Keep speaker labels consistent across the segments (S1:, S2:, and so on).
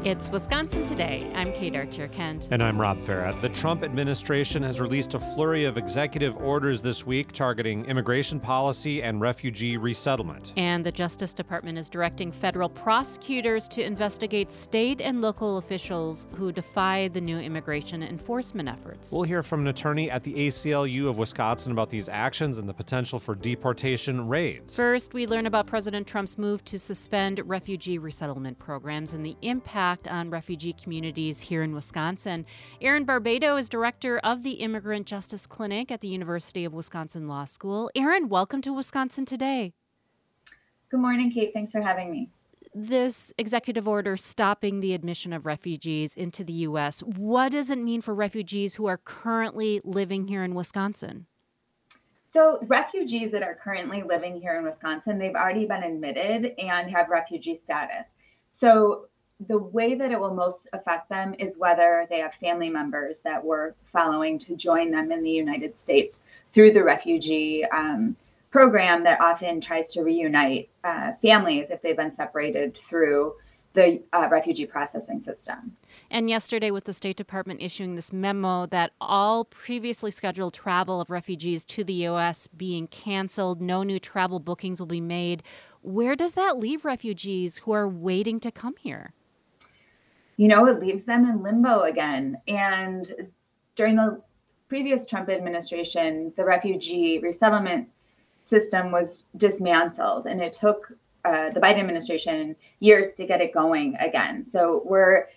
S1: It's Wisconsin Today. I'm Kate Archer-Kent.
S2: And I'm Rob Farah. The Trump administration has released a flurry of executive orders this week targeting immigration policy and refugee resettlement.
S1: And the Justice Department is directing federal prosecutors to investigate state and local officials who defy the new immigration enforcement efforts.
S2: We'll hear from an attorney at the ACLU of Wisconsin about these actions and the potential for deportation raids.
S1: First, we learn about President Trump's move to suspend refugee resettlement programs and the impact on refugee communities here in Wisconsin. Erin Barbado is director of the Immigrant Justice Clinic at the University of Wisconsin Law School. Erin, welcome to Wisconsin Today.
S3: Good morning, Kate. Thanks for having me.
S1: This executive order stopping the admission of refugees into the U.S., what does it mean for refugees who are currently living here in Wisconsin?
S3: So refugees that are currently living here in Wisconsin, they've already been admitted and have refugee status. So the way that it will most affect them is whether they have family members that were following to join them in the United States through the refugee program that often tries to reunite families if they've been separated through the refugee processing system.
S1: And yesterday, with the State Department issuing this memo that all previously scheduled travel of refugees to the U.S. being canceled, no new travel bookings will be made. Where does that leave refugees who are waiting to come here?
S3: You know, it leaves them in limbo again. And during the previous Trump administration, the refugee resettlement system was dismantled, and it took the Biden administration years to get it going again. So we're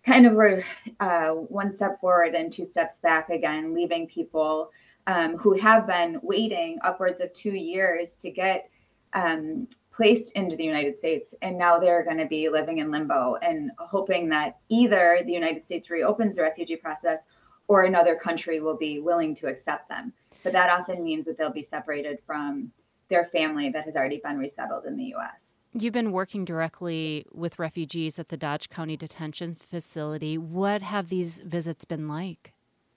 S3: one step forward and two steps back again, leaving people who have been waiting upwards of 2 years to get placed into the United States. And now they're going to be living in limbo and hoping that either the United States reopens the refugee process or another country will be willing to accept them. But that often means that they'll be separated from their family that has already been resettled in the U.S.
S1: You've been working directly with refugees at the Dodge County Detention Facility. What have these visits been like?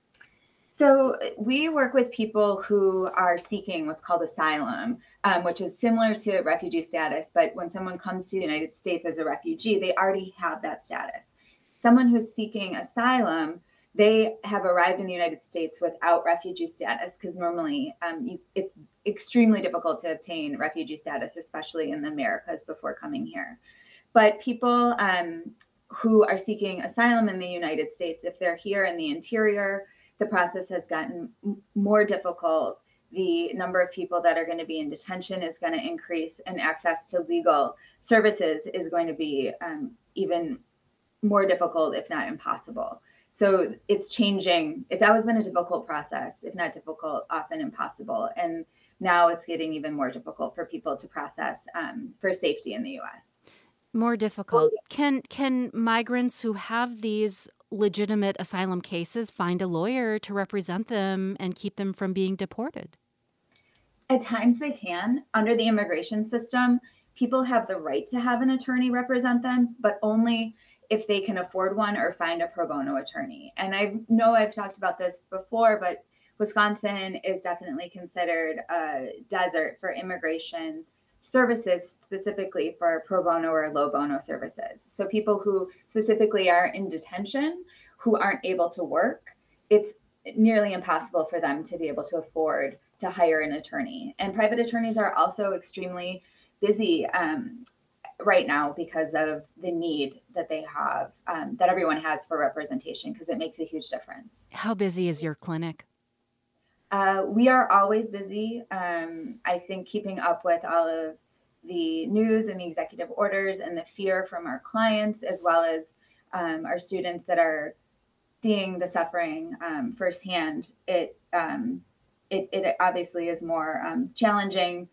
S3: So we work with people who are seeking what's called asylum, which is similar to refugee status. But when someone comes to the United States as a refugee, they already have that status. Someone who's seeking asylum, they have arrived in the United States without refugee status because normally it's extremely difficult to obtain refugee status, especially in the Americas before coming here. But people who are seeking asylum in the United States, if they're here in the interior, the process has gotten more difficult. The number of people that are going to be in detention is going to increase, and access to legal services is going to be even more difficult, if not impossible. So it's changing. It's always been a difficult process, if not difficult, often impossible. And now it's getting even more difficult for people to process for safety in the U.S.
S1: More difficult. Can migrants who have these legitimate asylum cases find a lawyer to represent them and keep them from being deported?
S3: At times they can. Under the immigration system, people have the right to have an attorney represent them, but only if they can afford one or find a pro bono attorney. And I know I've talked about this before, but Wisconsin is definitely considered a desert for immigration services, specifically for pro bono or low bono services. So people who specifically are in detention, who aren't able to work, it's nearly impossible for them to be able to afford to hire an attorney. And private attorneys are also extremely busy right now because of the need that they have, that everyone has for representation, because it makes a huge difference.
S1: How busy is your clinic?
S3: We are always busy. I think keeping up with all of the news and the executive orders and the fear from our clients, as well as our students that are seeing the suffering firsthand, it obviously is more challenging,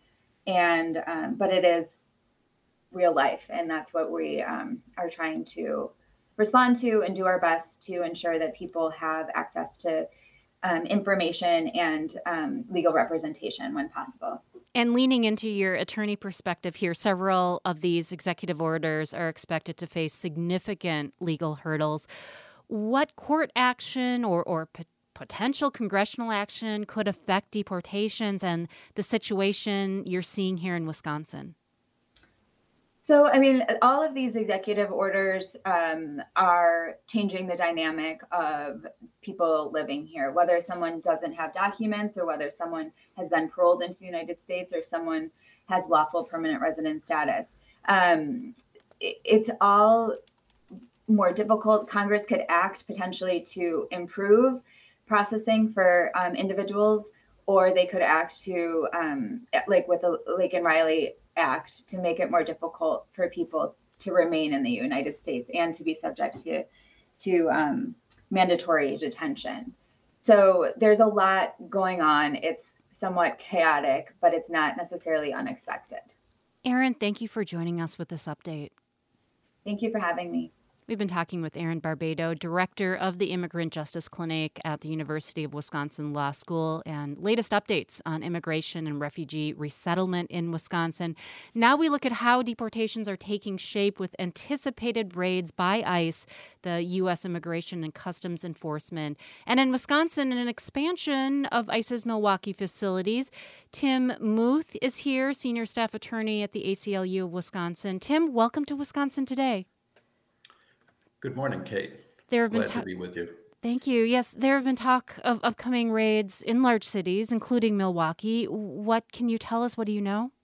S3: but it is real life. And that's what we are trying to respond to and do our best to ensure that people have access to information and legal representation when possible.
S1: And leaning into your attorney perspective here, several of these executive orders are expected to face significant legal hurdles. What court action or potential congressional action could affect deportations and the situation you're seeing here in Wisconsin?
S3: So, I mean, all of these executive orders are changing the dynamic of people living here, whether someone doesn't have documents or whether someone has been paroled into the United States or someone has lawful permanent resident status. It's all more difficult. Congress could act potentially to improve processing for individuals, or they could act to, like with the Laken Riley Act, to make it more difficult for people to remain in the United States and to be subject to mandatory detention. So there's a lot going on. It's somewhat chaotic, but it's not necessarily unexpected.
S1: Erin, thank you for joining us with this update.
S3: Thank you for having me.
S1: We've been talking with Erin Barbado, director of the Immigrant Justice Clinic at the University of Wisconsin Law School, and latest updates on immigration and refugee resettlement in Wisconsin. Now we look at how deportations are taking shape with anticipated raids by ICE, the U.S. Immigration and Customs Enforcement, and in Wisconsin, an expansion of ICE's Milwaukee facilities. Tim Muth is here, senior staff attorney at the ACLU of Wisconsin. Tim, welcome to Wisconsin Today.
S4: Good morning, Kate.
S1: There have
S4: Glad
S1: been
S4: to be with you.
S1: Thank you. Yes, there have been talk of upcoming raids in large cities, including Milwaukee. What can you tell us? What do you know?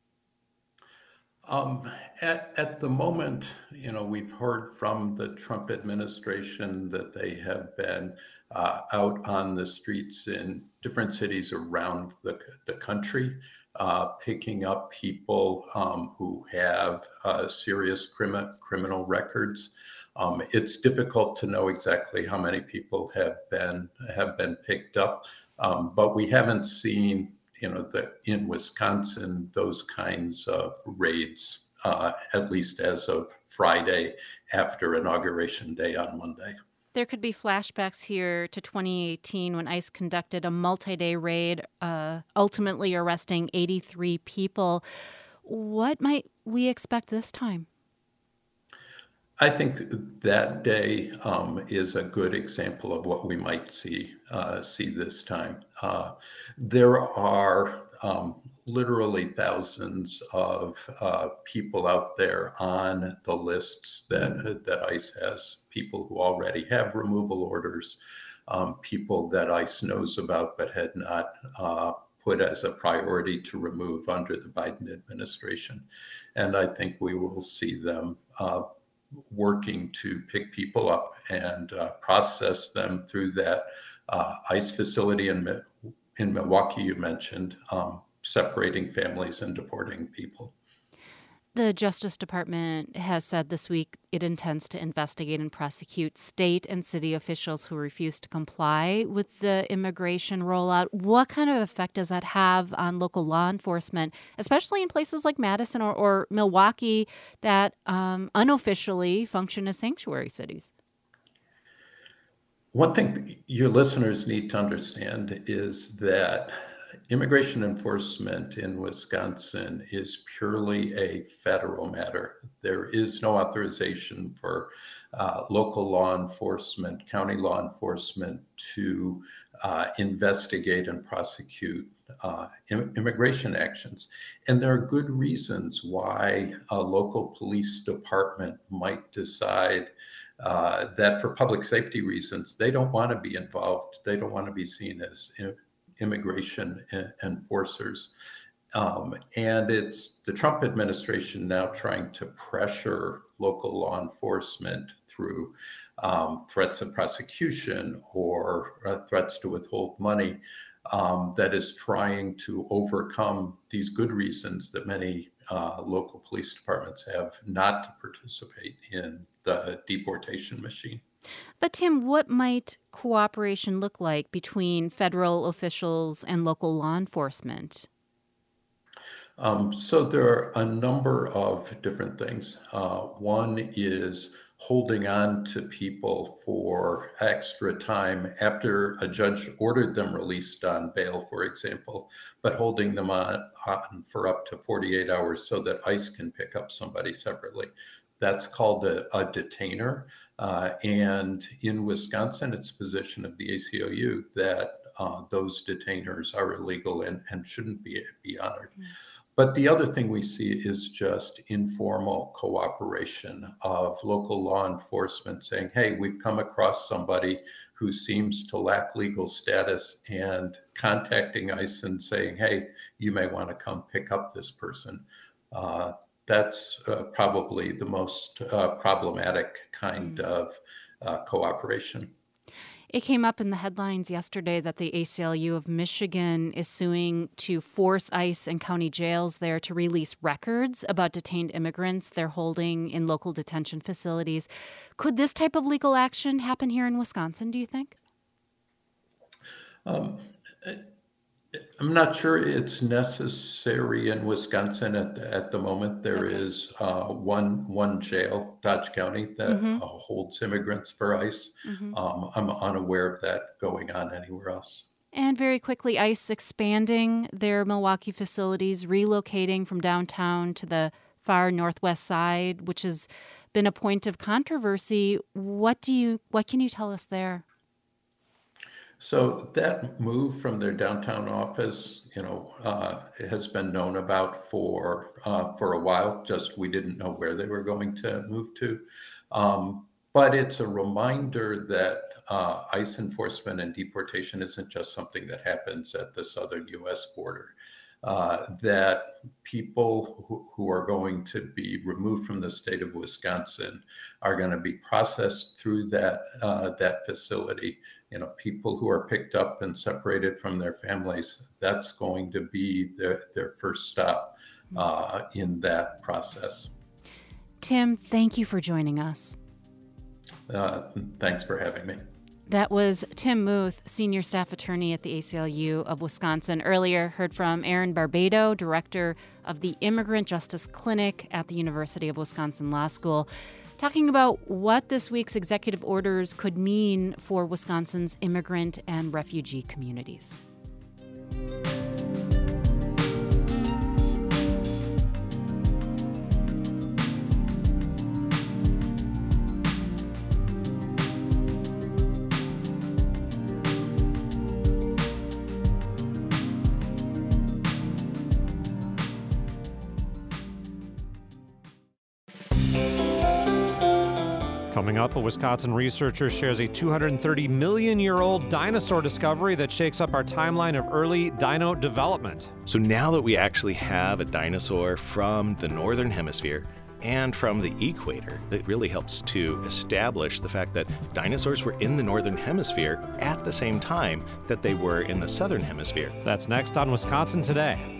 S4: At the moment, we've heard from the Trump administration that they have been out on the streets in different cities around the country, picking up people who have serious criminal records. It's difficult to know exactly how many people have been picked up, but we haven't seen, in Wisconsin, those kinds of raids, at least as of Friday after Inauguration Day on Monday.
S1: There could be flashbacks here to 2018 when ICE conducted a multi-day raid, ultimately arresting 83 people. What might we expect this time?
S4: I think that day is a good example of what we might see this time. There are literally thousands of people out there on the lists that ICE has, people who already have removal orders, people that ICE knows about but had not put as a priority to remove under the Biden administration. And I think we will see them working to pick people up and process them through that ICE facility in Milwaukee you mentioned, separating families and deporting people.
S1: The Justice Department has said this week it intends to investigate and prosecute state and city officials who refuse to comply with the immigration rollout. What kind of effect does that have on local law enforcement, especially in places like Madison or Milwaukee that unofficially function as sanctuary cities?
S4: One thing your listeners need to understand is that immigration enforcement in Wisconsin is purely a federal matter. There is no authorization for local law enforcement, county law enforcement to investigate and prosecute immigration actions. And there are good reasons why a local police department might decide that for public safety reasons, they don't want to be involved. They don't want to be seen as immigration enforcers. And it's the Trump administration now trying to pressure local law enforcement through threats of prosecution or threats to withhold money that is trying to overcome these good reasons that many local police departments have not to participate in the deportation machine.
S1: But Tim, what might cooperation look like between federal officials and local law enforcement?
S4: So there are a number of different things. One is holding on to people for extra time after a judge ordered them released on bail, for example, but holding them on for up to 48 hours so that ICE can pick up somebody separately. That's called a detainer. And in Wisconsin, it's a position of the ACLU that those detainers are illegal and shouldn't be honored. But the other thing we see is just informal cooperation of local law enforcement saying, hey, we've come across somebody who seems to lack legal status, and contacting ICE and saying, hey, you may want to come pick up this person. That's probably the most problematic kind of cooperation.
S1: It came up in the headlines yesterday that the ACLU of Michigan is suing to force ICE and county jails there to release records about detained immigrants they're holding in local detention facilities. Could this type of legal action happen here in Wisconsin, do you think?
S4: I'm not sure it's necessary in Wisconsin at the moment. There is one jail, Dodge County, that holds immigrants for ICE. I'm unaware of that going on anywhere else.
S1: And very quickly, ICE expanding their Milwaukee facilities, relocating from downtown to the far northwest side, which has been a point of controversy. What can you tell us there?
S4: So that move from their downtown office, has been known about for a while. Just we didn't know where they were going to move to. But it's a reminder that ICE enforcement and deportation isn't just something that happens at the southern U.S. border. That people who are going to be removed from the state of Wisconsin are going to be processed through that facility. People who are picked up and separated from their families, that's going to be their first stop in that process.
S1: Tim, thank you for joining us.
S4: Thanks for having me.
S1: That was Tim Muth, Senior Staff Attorney at the ACLU of Wisconsin. Earlier, heard from Aaron Barbado, Director of the Immigrant Justice Clinic at the University of Wisconsin Law School, talking about what this week's executive orders could mean for Wisconsin's immigrant and refugee communities.
S2: Coming up, a Wisconsin researcher shares a 230-million-year-old dinosaur discovery that shakes up our timeline of early dino development.
S5: So now that we actually have a dinosaur from the northern hemisphere and from the equator, it really helps to establish the fact that dinosaurs were in the northern hemisphere at the same time that they were in the southern hemisphere.
S2: That's next on Wisconsin Today.